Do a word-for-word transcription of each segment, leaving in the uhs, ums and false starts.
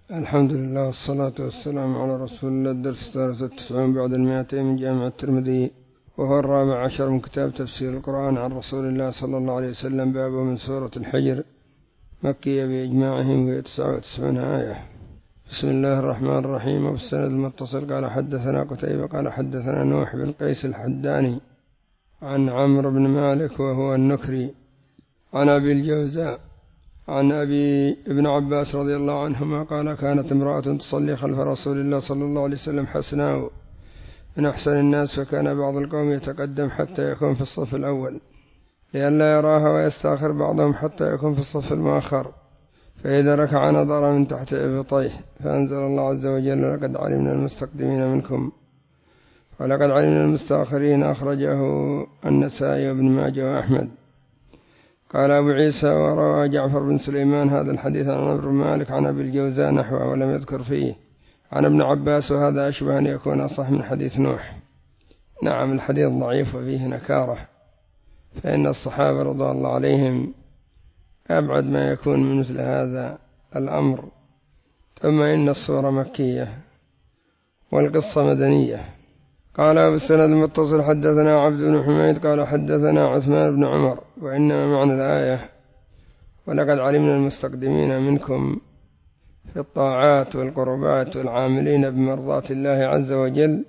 الحمد لله والصلاة والسلام على رسول الله. الدرس الثالث والتسعون بعد المئتين من جامع الترمذي، وهو الرابع عشر من كتاب تفسير القرآن عن رسول الله صلى الله عليه وسلم. باب من سورة الحجر، مكية بإجماعهم، وهي تسعة وتسعون آية. بسم الله الرحمن الرحيم. وبالسند المتصل قال حدثنا قتيبة قال حدثنا نوح بن قيس الحداني عن عمرو بن مالك وهو النكري عن أبي الجوزاء عن أبي ابن عباس رضي الله عنهما قال كانت امرأة تصلي خلف رسول الله صلى الله عليه وسلم حسناء من أحسن الناس، فكان بعض القوم يتقدم حتى يكون في الصف الأول لئلا يراها، ويستأخر بعضهم حتى يكون في الصف المؤخر، فإذا ركع نظر من تحت إبطيه، فأنزل الله عز وجل لقد علمنا المستقدمين منكم ولقد علمنا المستأخرين. أخرجه النسائي وابن ماجه وأحمد. قال أبو عيسى وروى جعفر بن سليمان هذا الحديث عن عمرو بن مالك عن أبي الجوزاء نحوه ولم يذكر فيه عن ابن عباس، وهذا أشبه أن يكون أصح من حديث نوح. نعم، الحديث ضعيف وفيه نكارة، فإن الصحابة رضي الله عليهم أبعد ما يكون من مثل هذا الأمر. ثم إن الصورة مكية والقصة مدنية. قال بالسند المتصل حدثنا عبد بن حميد قال حدثنا عثمان بن عمر. وإنما معنى الآية ولقد علمنا المستقدمين منكم في الطاعات والقربات والعاملين بمرضاة الله عز وجل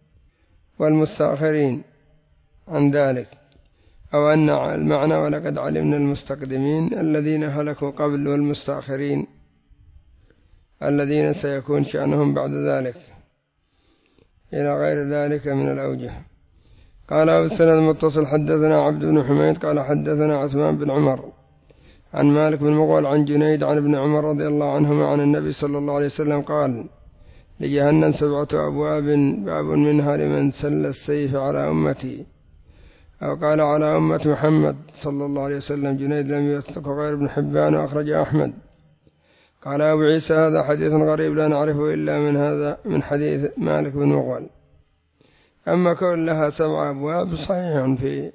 والمستأخرين عن ذلك، أو أن المعنى ولقد علمنا المستقدمين الذين هلكوا قبل، والمستأخرين الذين سيكون شأنهم بعد ذلك، إلى غير ذلك من الأوجه. قال بالسند المتصل حدثنا عبد بن حميد قال حدثنا عثمان بن عمر عن مالك بن مغول عن جنيد عن ابن عمر رضي الله عنهما عن النبي صلى الله عليه وسلم قال لجهنم سبعة أبواب، باب منها لمن سل السيف على أمتي، أو قال على أمة محمد صلى الله عليه وسلم. جنيد لم يوثق غير ابن حبان، وأخرج أحمد. قال أبو عيسى هذا حديث غريب لا نعرفه إلا من هذا من حديث مالك بن مغول. أما كون لها سبع أبواب صحيح، في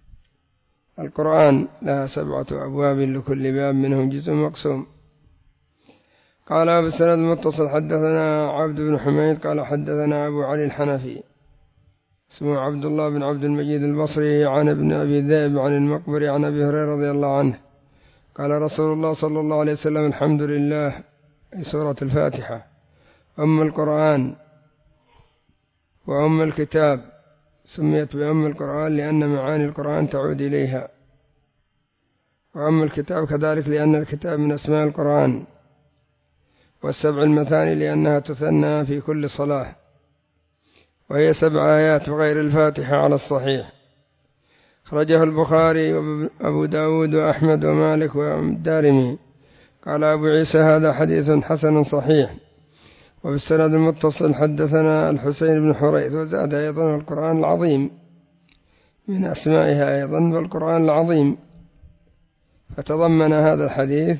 القرآن لها سبعة أبواب لكل باب منهم جزء مقسوم. قال بالسند المتصل حدثنا عبد بن حميد قال حدثنا أبو علي الحنفي اسمه عبد الله بن عبد المجيد البصري عن ابن أبي ذئب عن المقبري عن أبي هريرة رضي الله عنه قال رسول الله صلى الله عليه وسلم الحمد لله، سورة الفاتحة، أم القرآن وأم الكتاب، سميت بأم القرآن لأن معاني القرآن تعود إليها، وأم الكتاب كذلك لأن الكتاب من أسماء القرآن، والسبع المثاني لأنها تثنى في كل صلاة، وهي سبع آيات وغير الفاتحة على الصحيح. خرجه البخاري وأبو داود وأحمد ومالك والدارمي. قال أبو عيسى هذا حديث حسن صحيح. وبالسند المتصل حدثنا الحسين بن حريث، وزاد أيضا القرآن العظيم من أسمائها أيضا والقرآن العظيم، فتضمن هذا الحديث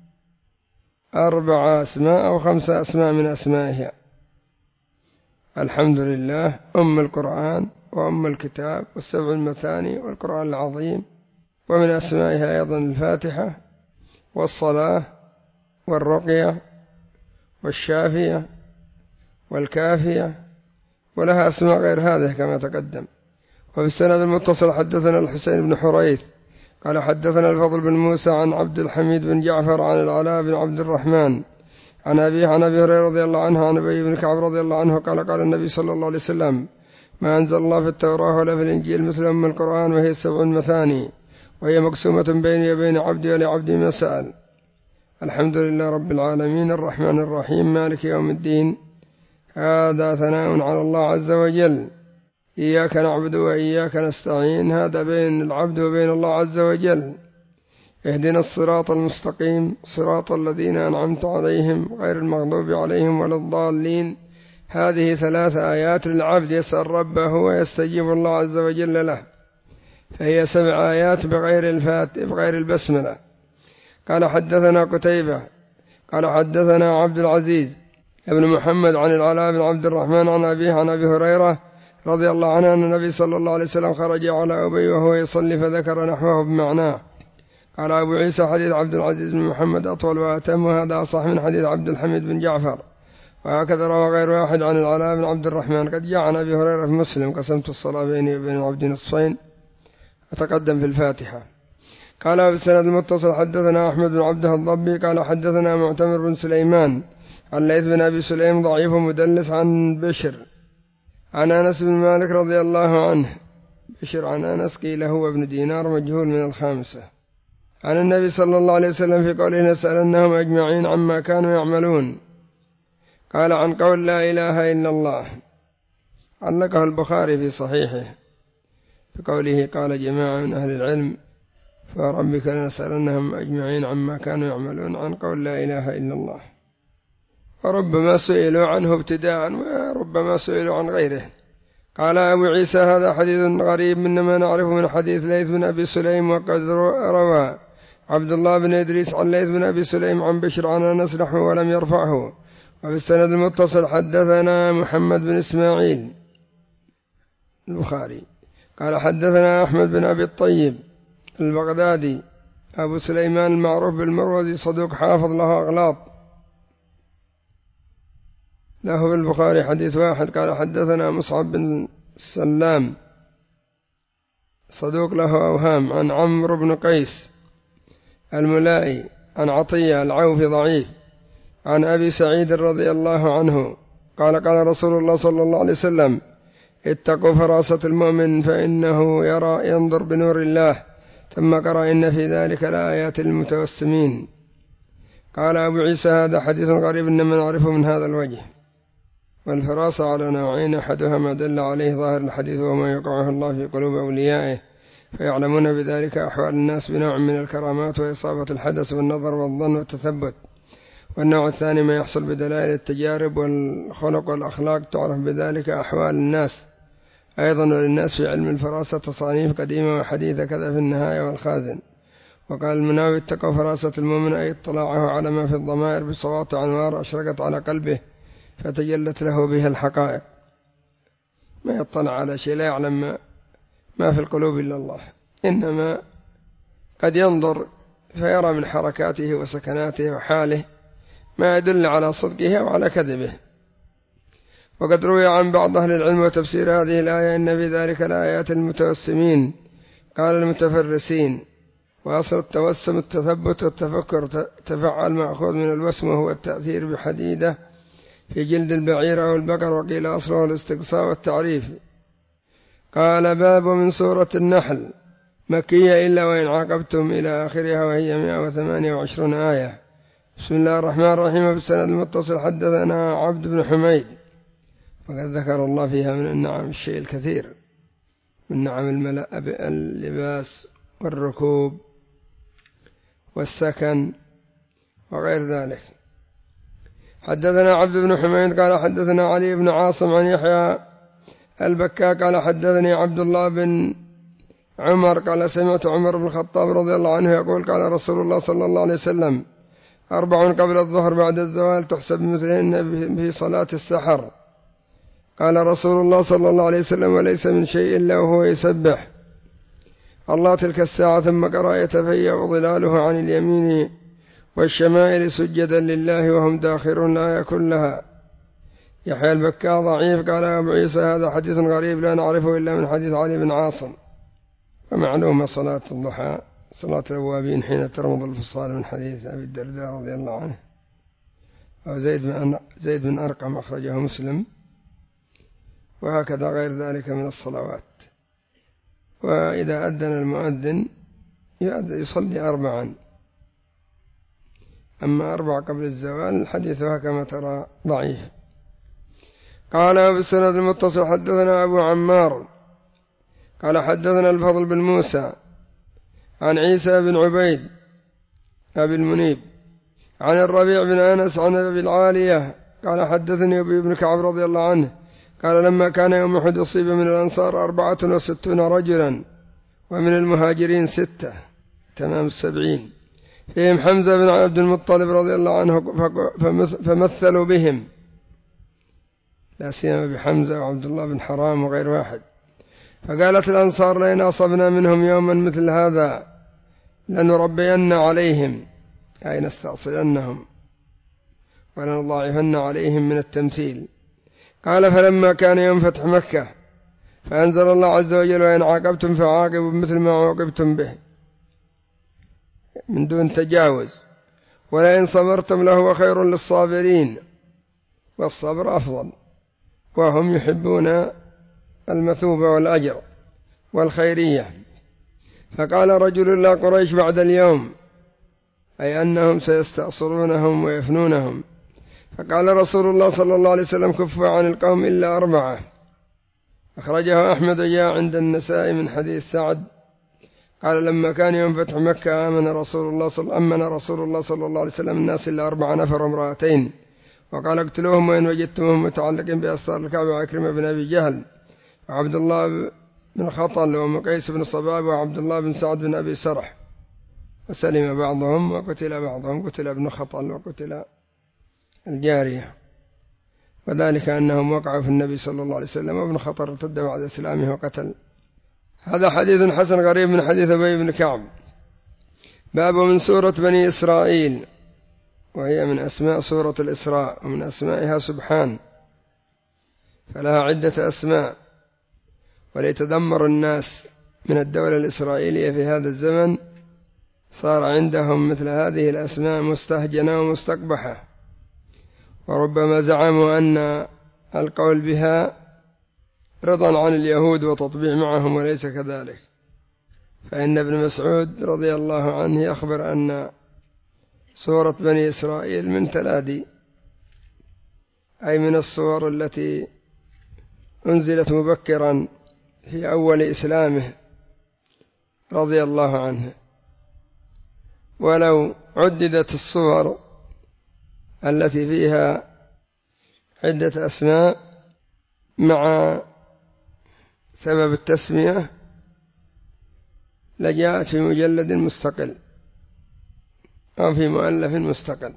أربع أسماء أو خمسة أسماء من أسمائها: الحمد لله، أم القرآن، وأم الكتاب، والسبع المثاني، والقرآن العظيم، ومن أسمائها أيضا الفاتحة والصلاة والرقية والشافية والكافية، ولها أسماء غير هذه كما تقدم. وبالسند المتصل حدثنا الحسين بن حريث قال حدثنا الفضل بن موسى عن عبد الحميد بن جعفر عن العلاء بن عبد الرحمن عن أبيه عن أبي هريرة رضي الله عنه عن أبي بن كعب رضي الله عنه قال قال النبي صلى الله عليه وسلم ما أنزل الله في التوراة ولا في الإنجيل مثل أم القرآن، وهي السبع المثاني، وهي مقسومة بيني وبين عبدي ولعبدي ما سأل. الحمد لله رب العالمين الرحمن الرحيم مالك يوم الدين. هذا ثناء على الله عز وجل. إياك نعبد وإياك نستعين، هذا بين العبد وبين الله عز وجل. اهدنا الصراط المستقيم، صراط الذين أنعمت عليهم غير المغضوب عليهم ولا الضالين. هذه ثلاث آيات للعبد يسأل ربه ويستجيب الله عز وجل له، فهي سبع آيات بغير الفاتحة بغير البسملة. قال حدثنا قتيبة قال حدثنا عبد العزيز ابن محمد عن العلاء بن عبد الرحمن عن أبيه عن أبي هريرة رضي الله عنه أن النبي صلى الله عليه وسلم خرج على أبي وهو يصلي فذكر نحوه بمعناه. قال أبو عيسى حديث عبد العزيز بن محمد أطول وأتم، وهذا أصح من حديث عبد الحميد بن جعفر. وهكذا روى غير واحد عن العلاء بن عبد الرحمن قد جاء عن أبي هريرة في مسلم: قسمت الصلاة بيني وبين العبد نصفين، أتقدم في الفاتحة. قال بالسند المتصل حدثنا أحمد بن عبده الضبي قال حدثنا معتمر بن سليمان عن ليث بن أبي سليم ضعيف مدلس عن بشر عن أنس بن مالك رضي الله عنه. بشر عن أنس قيل هو ابن دينار مجهول من الخامسة، عن النبي صلى الله عليه وسلم في قوله: نسألنهم أجمعين عما كانوا يعملون. قال عن قول لا إله إلا الله، علقه البخاري في صحيحه بقوله: قال جماعة من أهل العلم فربك لنسألنهم أجمعين عما كانوا يعملون، عن قول لا إله إلا الله. وربما سئلوا عنه ابتداء وربما سئلوا عن غيره. قال أبو عيسى: هذا حديث غريب إنما نعرفه من حديث ليث بن أبي سليم، وقد روى عبد الله بن إدريس عن ليث بن أبي سليم عن بشر عن أنس نحوه ولم يرفعه. وفي السند المتصل حدثنا محمد بن إسماعيل البخاري قال حدثنا أحمد بن أبي الطيب البغدادي أبو سليمان المعروف بالمروزي صدوق حافظ له أغلاط، له بالبخاري حديث واحد. قال حدثنا مصعب بن سلام صدوق له أوهام، عن عمرو بن قيس الملائي عن عطية العوفي ضعيف، عن أبي سعيد رضي الله عنه قال قال رسول الله صلى الله عليه وسلم: اتقوا فراسة المؤمن فإنه يرى ينظر بنور الله. ثم قرأ: إن في ذلك لآيات للمتوسمين. قال أبو عيسى: هذا حديث غريب إنما نعرفه من هذا الوجه. والفراسة على نوعين: أحدها ما دل عليه ظاهر الحديث وهو ما يقعه الله في قلوب أوليائه فيعلمون بذلك أحوال الناس بنوع من الكرامات وإصابة الحدث والنظر والظن والتثبت. والنوع الثاني ما يحصل بدلائل التجارب والخلق والأخلاق تعرف بذلك أحوال الناس. أيضا وللناس في علم الفراسة تصانيف قديمة وحديثة كذا في النهاية والخازن. وقال المناوي: اتقوا فراسة المؤمن أي اطلاعه على ما في الضمائر بسواطع أنوار أشرقت على قلبه فتجلت له به الحقائق. ما يطلع على شيء لا يعلم ما, ما في القلوب إلا الله، إنما قد ينظر فيرى من حركاته وسكناته وحاله ما يدل على صدقه أو على كذبه. وقد روي عن بعض أهل العلم وتفسير هذه الآية: إن في ذلك الآيات المتوسمين، قال المتفرسين. وأصل التوسم التثبت والتفكر، تفعل مأخوذ من الوسم وهو التأثير بحديدة في جلد البعير أو البقر، وقيل أصله الاستقصاء والتعريف. قال: باب من سورة النحل مكية إلا وإن عاقبتم إلى آخرها، وهي مئة وثمانية وعشرون آية. بسم الله الرحمن الرحيم. في السند المتصل حدثنا عبد بن حميد، وقد ذكر الله فيها من النعم الشيء الكثير، من نعم الملأ اللباس والركوب والسكن وغير ذلك. حدثنا عبد بن حميد قال حدثنا علي بن عاصم عن يحيى البكا قال حدثني عبد الله بن عمر قال سمعت عمر بن الخطاب رضي الله عنه يقول: قال رسول الله صلى الله عليه وسلم: أربع قبل الظهر بعد الزوال تحسب مثلهن في صلاة السحر. قال رسول الله صلى الله عليه وسلم: وليس من شيء إلا وهو يسبح الله تلك الساعة. ثم قرأ: يتفيأ ظلاله عن اليمين والشمائل سجدا لله وهم داخرون الآية كلها. يحيى البكاء ضعيف. قال أبو عيسى: هذا حديث غريب لا نعرفه إلا من حديث علي بن عاصم. ومعلومة صلاة الضحى صلاة الأوابين حين ترمض الفصال من حديث أبي الدرداء رضي الله عنه. وزيد بن زيد بن أرقم أخرجه مسلم. وهكذا غير ذلك من الصلوات. وإذا أذن المؤذن يصلي أربعا، أما أربع قبل الزوال حديثها كما ترى ضعيف. قال بالسند المتصل حدثنا أبو عمار قال حدثنا الفضل بن موسى عن عيسى بن عبيد أبي المنيب عن الربيع بن أنس عن أبي العالية قال حدثني أبي بن كعب رضي الله عنه قال: لما كان يوم أحد أصيب من الأنصار أربعة وستون رجلا ومن المهاجرين ستة، تمام السبعين، فيهم حمزة بن عبد المطلب رضي الله عنه، فمثلوا بهم، لا سيما بحمزة وعبد الله بن حرام وغير واحد. فقالت الأنصار: لئن أصبنا منهم يوما مثل هذا لنربين عليهم أي نستأصلنهم ولنضاعفن عليهم من التمثيل. قال فلما كان يوم فتح مكة فأنزل الله عز وجل وإن عاقبتم فعاقبوا بمثل ما عوقبتم به من دون تجاوز ولئن صبرتم لهو خير للصابرين، والصبر أفضل، وهم يحبون المثوبة والأجر والخيرية. فقال رجل لا قريش بعد اليوم أي أنهم سيستأصلونهم ويفنونهم. فقال رسول الله صلى الله عليه وسلم كفوا عن القوم إلا أربعة، أخرجه أحمد جاء عند النسائي من حديث سعد قال لما كان يوم فتح مكة آمن رسول الله صلى أمن رسول الله صلى الله عليه وسلم الناس إلا أربع نفر وامرأتين، وقال اقتلوهم وإن وجدتموهم متعلقين بأستار الكعبة عكرمة بن أبي جهل وعبد الله بن خطل ومقيس بن صباب وعبد الله بن سعد بن أبي سرح، وسلم بعضهم وقتل بعضهم، قتل ابن خطل وقتل الجارية، وذلك أنهم وقعوا في النبي صلى الله عليه وسلم وابن خطل ارتد بعد إسلامه وقتل. هذا حديث حسن غريب من حديث أبي بن كعب. باب من سورة بني إسرائيل، وهي من أسماء سورة الإسراء ومن أسمائها سبحان، فلها عدة أسماء، وليتذمر الناس من الدولة الإسرائيلية في هذا الزمن صار عندهم مثل هذه الأسماء مستهجنة ومستقبحة، وربما زعموا أن القول بها رضا عن اليهود وتطبيع معهم، وليس كذلك. فإن ابن مسعود رضي الله عنه يخبر أن سورة بني إسرائيل من تلادي، أي من الصور التي أنزلت مبكرا في أول إسلامه رضي الله عنه. ولو عددت الصور التي فيها عدة أسماء مع سبب التسمية لجاءت في مجلد مستقل أو في مؤلف مستقل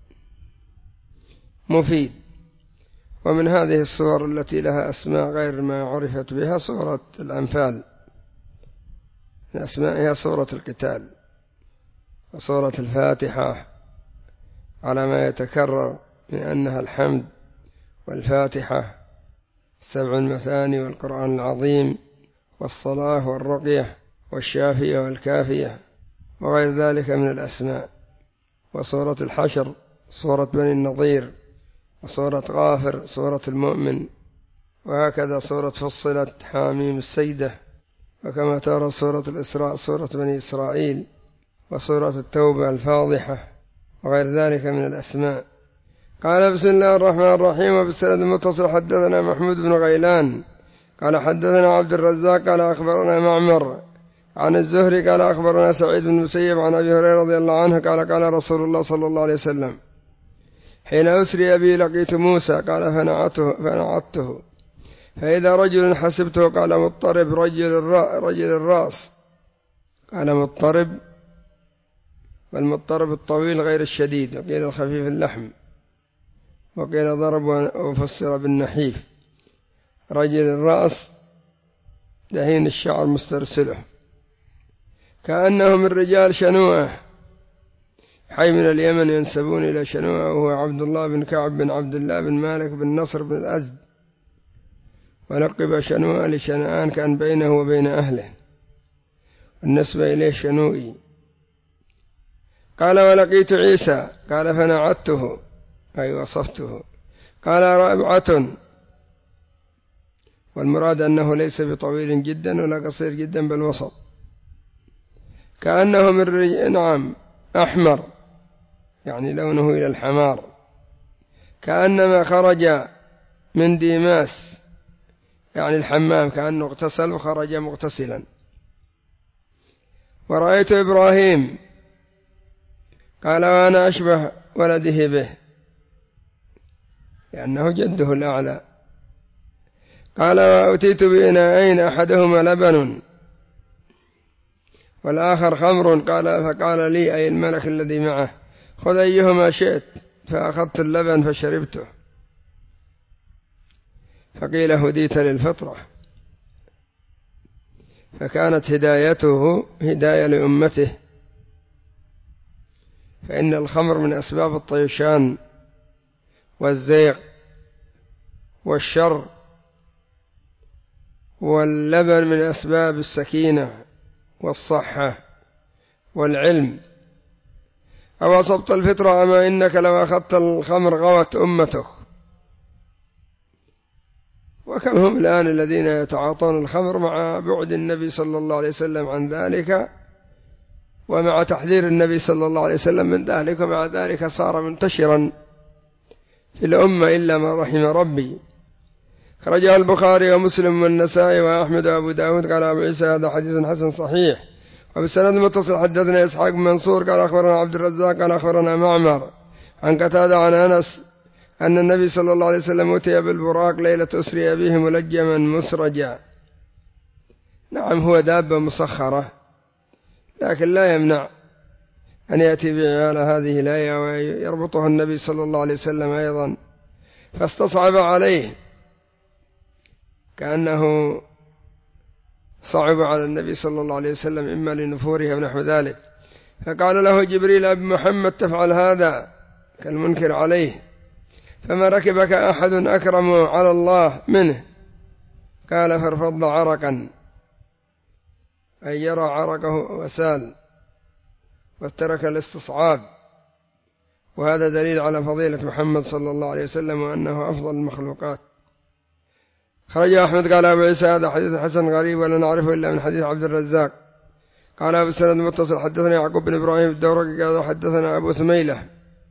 مفيد. ومن هذه الصور التي لها أسماء غير ما عرفت بها سورة الأنفال، من أسمائها سورة القتال وسورة الفاتحة على ما يتكرر من أنها الحمد والفاتحة سبع المثاني والقرآن العظيم والصلاة والرقية والشافية والكافية وغير ذلك من الأسماء. وسورة الحشر سورة بني النضير، وسورة غافر سورة المؤمن، وهكذا سورة فصلت حاميم السيدة، وكما ترى سورة الإسراء سورة بني إسرائيل، وسورة التوبة الفاضحة، وغير ذلك من الأسماء. قال بسم الله الرحمن الرحيم. وبالسند المتصل حدثنا محمود بن غيلان قال حدثنا عبد الرزاق قال أخبرنا معمر عن الزهري قال أخبرنا سعيد بن المسيب عن أبي هريرة رضي الله عنه قال قال رسول الله صلى الله عليه وسلم حين أسري بي لقيت موسى قال فنعته, فنعته فإذا رجل حسبته قال مضطرب رجل, الرأ رجل الرأس قال مضطرب، والمضطرب الطويل غير الشديد، وقيل الخفيف اللحم، وقيل ضرب وفسر بالنحيف. رجل الرأس دهين الشعر مسترسله، كأنه من رجال شنوءة، حي من اليمن ينسبون إلى شنوءة، وهو عبد الله بن كعب بن عبد الله بن مالك بن نصر بن الأزد، ولقب شنوءة لشنآن كان بينه وبين أهله، والنسبة إليه شنوئي. قال ولقيت عيسى قال فنعته أي وصفته. قال رابعة، والمراد أنه ليس بطويل جدا ولا قصير جدا بل وسط، كأنه من رجل نعم أحمر يعني لونه إلى الحمار، كأنما خرج من ديماس يعني الحمام، كأنه اغتسل وخرج مغتسلا. ورأيت إبراهيم قال وأنا أشبه ولده به لأنه جده الأعلى. قال وأتيت بإناءين أحدهما لبن والآخر خمر، قال فقال لي أي الملك الذي معه خذ أيهما شئت، فأخذت اللبن فشربته، فقيل هديت للفطرة، فكانت هدايته هداية لأمته فإن الخمر من أسباب الطيشان والزيغ والشر، واللبن من أسباب السكينة والصحة والعلم. أو أصبت الفطرة أما إنك لو أخذت الخمر غوت أمتك. وكم هم الآن الذين يتعاطون الخمر مع بعد النبي صلى الله عليه وسلم عن ذلك، ومع تحذير النبي صلى الله عليه وسلم من ذلك، ومع ذلك صار منتشرا في الأمة إلا ما رحم ربي. خرجه البخاري ومسلم والنسائي وأحمد وأبو داود. قال أبو عيسى هذا حديث حسن صحيح. وبالسند المتصل حدثنا إسحاق بن منصور قال أخبرنا عبد الرزاق قال أخبرنا معمر عن قتادة عن أنس أن النبي صلى الله عليه وسلم أتي بالبراق ليلة أسري به ملجما مسرجا. نعم، هو دابة مسخرة، لكن لا يمنع أن يأتي بعيال هذه الآية ويربطها النبي صلى الله عليه وسلم أيضا، فاستصعب عليه كأنه صعب على النبي صلى الله عليه وسلم إما لنفورها ونحو ذلك. فقال له جبريل أبي محمد تفعل هذا كالمنكر عليه، فما ركبك أحد أكرم على الله منه؟ قال فارفض عرقا، أي يرى عرقه وسال وترك الاستصعاب. وهذا دليل على فضيلة محمد صلى الله عليه وسلم وأنه أفضل المخلوقات. خرج أحمد قال أبو عيسى هذا حديث حسن غريب ولا نعرفه إلا من حديث عبد الرزاق. قال أبو السند المتصل حدثنا يعقوب بن إبراهيم الدورقي قال حدثنا أبو ثميلة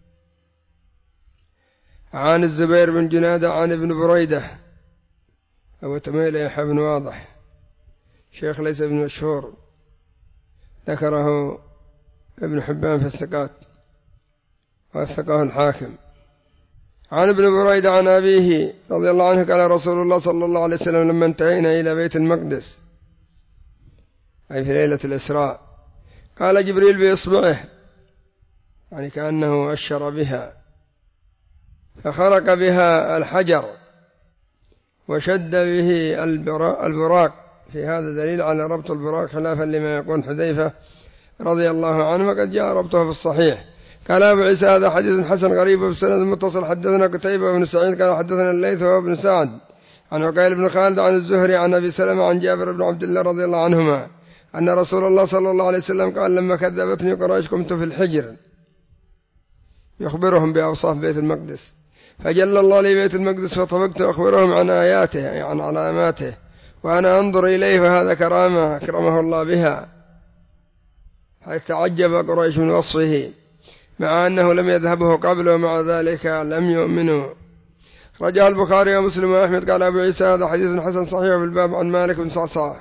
عن الزبير بن جنادة عن ابن بريدة. أبو ثميلة يحيى بن واضح شيخ ليس ابن مشهور، ذكره ابن حبان في الثقات وثقه الحاكم. عن ابن بريدة عن أبيه رضي الله عنه قال رسول الله صلى الله عليه وسلم لما انتهينا إلى بيت المقدس، أي في ليلة الإسراء، قال جبريل بإصبعه، يعني كأنه أشر بها، فخرق بها الحجر وشد به البراق. في هذا دليل على ربط البراق خلافا لما يقول حذيفة رضي الله عنه، وقد جاء ربطه في الصحيح. قال أبو عيسى هذا حديث حسن غريب وبسند المتصل حدثنا قتيبة بن سعيد قال حدثنا الليث وابن سعد عن عقيل بن خالد عن الزهري عن أبي سلمة عن جابر بن عبد الله رضي الله عنهما أن رسول الله صلى الله عليه وسلم قال لما كذبتني قريش كنت في الحجر، يخبرهم بأوصاف بيت المقدس، فجل الله لي بيت المقدس فطفقت أخبرهم عن آياته، يعني عن علاماته، وأنا أنظر إليه فهذا كرامة أكرمه الله بها، حيث تعجب قريش من وصفه مع أنه لم يذهبه قبل، ومع ذلك لم يؤمنوا. رجع البخاري ومسلم وأحمد. قال أبو عيسى هذا حديث حسن صحيح في الباب عن مالك بن صعصع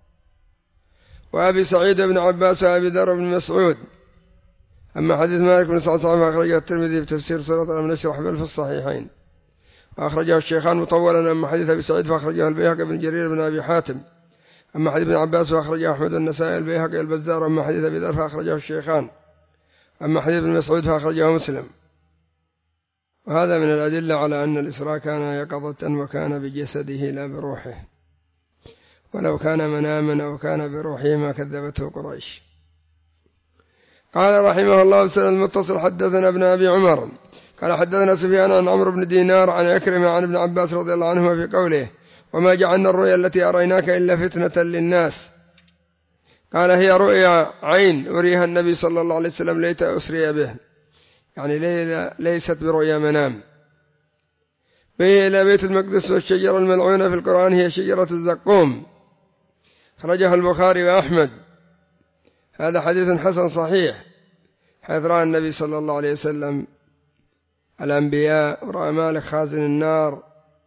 وأبي سعيد بن عباس وأبي ذر بن مسعود. أما حديث مالك بن صعصع فأخرجه الترمذي في تفسير سورة لم نشرح بل في الصحيحين، وأخرجه الشيخان مطولا. أما حديث أبي سعيد فأخرجه البيهقي بن جرير بن أبي حاتم. أما حديث ابن عباس فأخرجه أحمد النسائي البيهقي البزار. أما حديث أبي ذر فأخرجه الشيخان. أما حديث ابن مسعود فأخرجه مسلم. وهذا من الأدلة على أن الإسراء كان يقظة وكان بجسده لا بروحه، ولو كان مناما أو كان بروحه ما كذبته قريش. قال رحمه الله السند المتصل حدثنا ابن أبي عمر قال حدثنا سفيان عن عمرو بن دينار عن عكرمة عن ابن عباس رضي الله عنهما في قوله وما جعلنا الرؤيا التي أريناك إلا فتنة للناس. قال هي رؤيا عين أريها النبي صلى الله عليه وسلم ليت أسري به، يعني ليست برؤيا منام. به إلى بيت المقدس، والشجرة الملعونة في القرآن هي شجرة الزقوم. خرجها البخاري وأحمد. هذا حديث حسن صحيح، حيث رأى النبي صلى الله عليه وسلم الأنبياء، ورأى مالك خازن النار،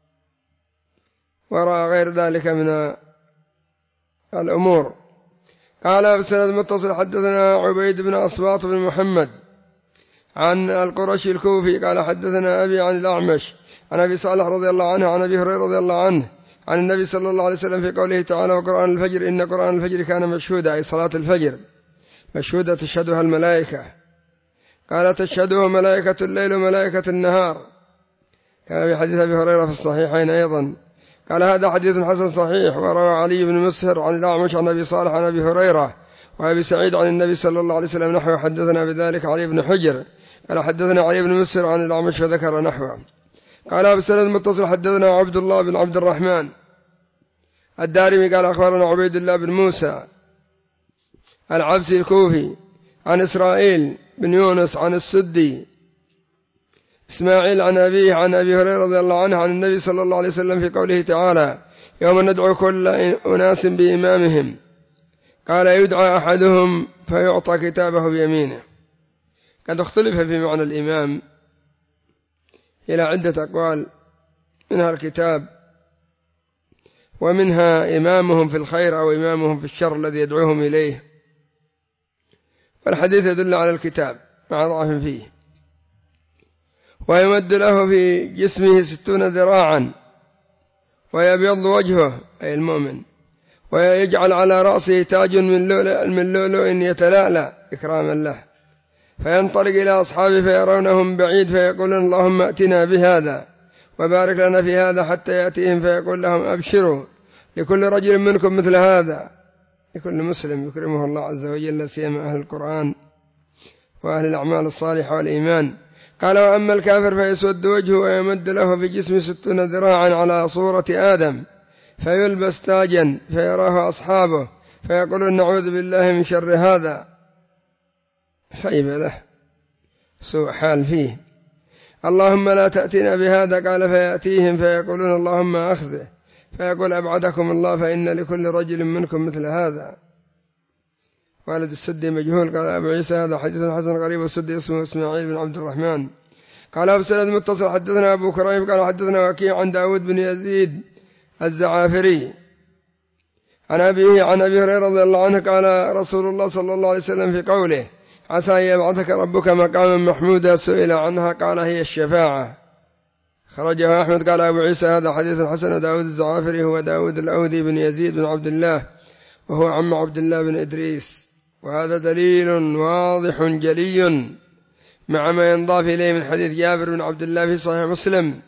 ورأى غير ذلك من الأمور. قال بسند المتصل حدثنا عبيد بن أصباط بن محمد عن القرشي الكوفي قال حدثنا أبي عن الأعمش عن أبي صالح رضي الله عنه عن أبي هريرة رضي الله عنه عن النبي صلى الله عليه وسلم في قوله تعالى وقرآن الفجر إن قرآن الفجر كان مشهودا، أي صلاة الفجر مشهودة تشهدها الملائكة. قال تشهده ملائكة الليل وملائكة النهار، كما في حديث أبي هريرة في الصحيحين أيضا. قال هذا حديث حسن صحيح. وروى علي بن مسهر عن الأعمش عن أبي صالح عن أبي هريرة وأبي سعيد عن النبي صلى الله عليه وسلم نحوه. حدثنا بذلك علي بن حجر قال حدثنا علي بن مسر عن الأعمش فذكر نحوه. قال أبو سند متصل حدثنا عبد الله بن عبد الرحمن الدارمي قال أخبرنا عبيد الله بن موسى العبسي الكوفي عن إسرائيل بن يونس عن السدي إسماعيل عن أبيه عن أبي هريرة رضي الله عنه عن النبي صلى الله عليه وسلم في قوله تعالى يوم ندعو كل أناس بإمامهم قال يدعى أحدهم فيعطى كتابه بيمينه. قد اختلف في معنى الإمام إلى عدة أقوال، منها الكتاب ومنها إمامهم في الخير أو إمامهم في الشر الذي يدعوهم إليه، والحديث يدل على الكتاب مع ضعف فيه. ويمد له في جسمه ستون ذراعا ويبيض وجهه أي المؤمن، ويجعل على رأسه تاج من لؤلؤ من لؤلؤ يتلألأ إكراما له، فينطلق إلى أصحابه فيرونهم بعيد فيقولون اللهم أتنا بهذا وبارك لنا في هذا حتى يأتيهم فيقول لهم أبشروا لكل رجل منكم مثل هذا، لكل مسلم يكرمه الله عز وجل سيما أهل القرآن وأهل الأعمال الصالحة والإيمان. قال وأما الكافر فيسود وجهه ويمد له في جسم ستون ذراعا على صورة آدم فيلبس تاجا فيراه أصحابه فيقولون نعوذ بالله من شر هذا، خيب له سوء حال فيه. اللهم لا تأتنا بهذا قال فيأتيهم فيقولون اللهم أخذه فيقول أبعدكم الله فإن لكل رجل منكم مثل هذا. والد السدي مجهول. قال أبو عيسى هذا حديث حسن غريب، والسدي اسمه إسماعيل بن عبد الرحمن. قال أبو سند متصل حدثنا أبو كريم قال حدثنا وكيع عن داود بن يزيد الزعافري عن أبيه عن أبي هريرة رضي الله عنه قال رسول الله صلى الله عليه وسلم في قوله عسى أن يبعثك ربك مقاما محمودا سئل عنها قال هي الشفاعة، خرجه أحمد. قال أبو عيسى هذا حديث حسن. وداود الزعافري هو داود الأودي بن يزيد بن عبد الله وهو عم عبد الله بن إدريس، وهذا دليل واضح جلي مع ما ينضاف إليه من حديث جابر بن عبد الله في صحيح مسلم،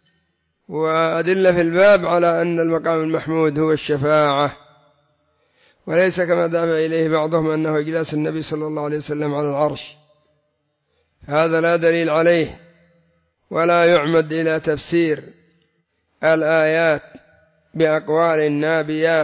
وأدلة في الباب على أن المقام المحمود هو الشفاعة، وليس كما ذهب إليه بعضهم أنه إجلاس النبي صلى الله عليه وسلم على العرش، هذا لا دليل عليه ولا يعمد إلى تفسير الآيات بأقوال النابيات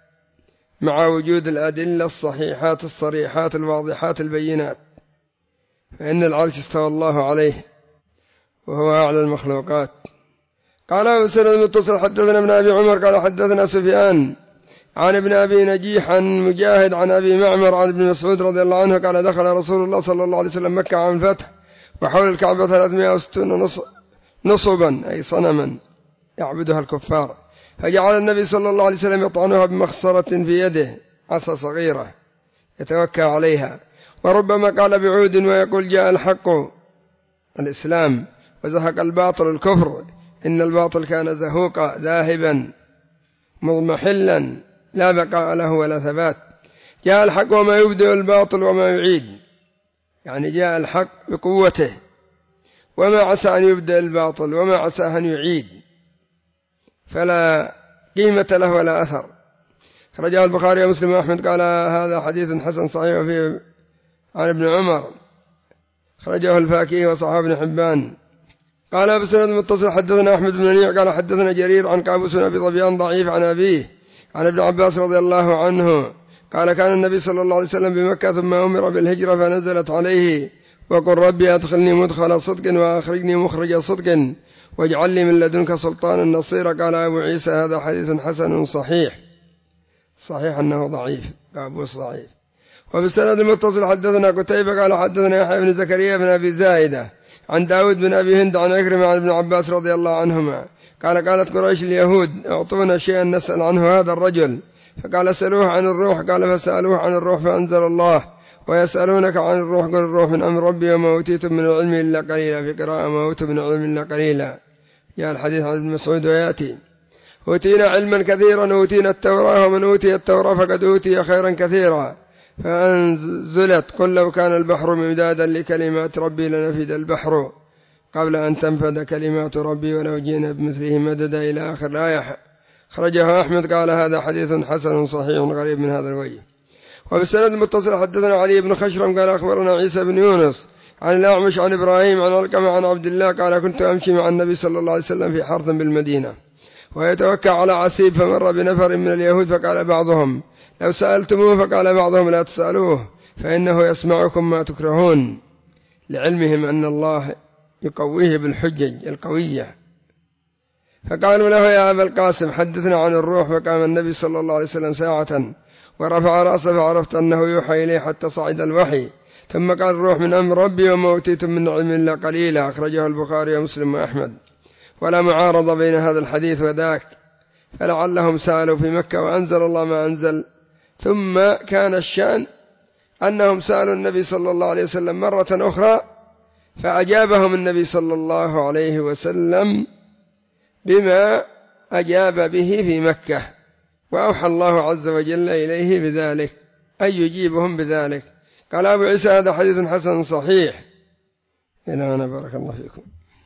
مع وجود الأدلة الصحيحات الصريحات الواضحات البينات، فإن العرش استوى الله عليه وهو أعلى المخلوقات. قال أبو سند المتصل حدثنا ابن أبي عمر قال حدثنا سفيان عن ابن أبي نجيح عن مجاهد عن أبي معمر عن ابن مسعود رضي الله عنه قال دخل رسول الله صلى الله عليه وسلم مكة عام الفتح وحول الكعبة ثلاثمائة وستون نصبا أي صنما يعبدها الكفار، فجعل النبي صلى الله عليه وسلم يطعنها بمخصرة في يده عصا صغيرة يتوكى عليها، وربما قال بعود ويقول جاء الحق الإسلام وزهق الباطل الكفر إن الباطل كان زهوقا ذاهبا مضمحلا لا بقاء له ولا ثبات. جاء الحق وما يبدئ الباطل وما يعيد، يعني جاء الحق بقوته وما عسى أن يبدأ الباطل وما عسى أن يعيد، فلا قيمة له ولا أثر. خرجه البخاري ومسلم وأحمد. قال هذا حديث حسن صحيح فيه عن ابن عمر، خرجه الفاكهي وصححه ابن حبان. قال أبو سند المتصل حدثنا أحمد بن منيع قال حدثنا جرير عن قابوس بن أبي ظبيان ضعيف عن أبيه عن ابن عباس رضي الله عنه قال كان النبي صلى الله عليه وسلم بمكة ثم أمر بالهجرة فنزلت عليه وقل ربي أدخلني مدخل صدق وأخرجني مخرج صدق واجعل لي من لدنك سلطانا نصيرا. قال أبو عيسى هذا حديث حسن صحيح، صحيح أنه ضعيف قابوس ضعيف. وبالسند المتصل حدثنا قتيبة قال حدثنا يحيى بن زكريا بن أبي زائدة عن داود بن أبي هند عن عكرمة عن ابن عباس رضي الله عنهما قال قالت قريش اليهود اعطونا شيئا نسأل عنه هذا الرجل، فقال اسألوه عن الروح، قال فسألوه عن الروح فأنزل الله ويسألونك عن الروح قل الروح من أمر ربي وما أوتيتم من العلم إلا قليلا، في قراءة ما أوتوا من العلم إلا قليلا. جاء الحديث عن ابن مسعود ويأتي أوتينا علما كثيرا أوتينا التوراة ومن أوتي التوراة فقد أوتي خيرا كثيرا، فأنزلت قل لو كان البحر ممدادا لكلمات ربي لنفد البحر قبل أن تنفد كلمات ربي ولو جئنا بمثله مددا إلى آخر الآية. خرجه أحمد. قال هذا حديث حسن صحيح غريب من هذا الوجه. وبالسند المتصل حدثنا علي بن خشرم قال أخبرنا عيسى بن يونس عن الأعمش عن إبراهيم عن علقمة عن عبد الله قال كنت أمشي مع النبي صلى الله عليه وسلم في حرث بالمدينة ويتوكى على عسيب فمر بنفر من اليهود فقال بعضهم لو سألتموه فقال بعضهم لا تسألوه فإنه يسمعكم ما تكرهون، لعلمهم أن الله يقويه بالحجج القوية. فقالوا له يا أبا القاسم حدثنا عن الروح، فقام النبي صلى الله عليه وسلم ساعة ورفع رأسه فعرفت أنه يوحى إليه حتى صعد الوحي، ثم قال الروح من أمر ربي وما أوتيتم من علم إلا قليلا، أخرجه البخاري ومسلم وأحمد. ولا معارضة بين هذا الحديث وذاك، فلعلهم سألوا في مكة وأنزل الله ما أنزل، ثم كان الشأن أنهم سألوا النبي صلى الله عليه وسلم مرة أخرى فأجابهم النبي صلى الله عليه وسلم بما أجاب به في مكة، وأوحى الله عز وجل إليه بذلك أن يجيبهم بذلك. قال أبو عيسى هذا حديث حسن صحيح. إلى هنا بارك الله فيكم.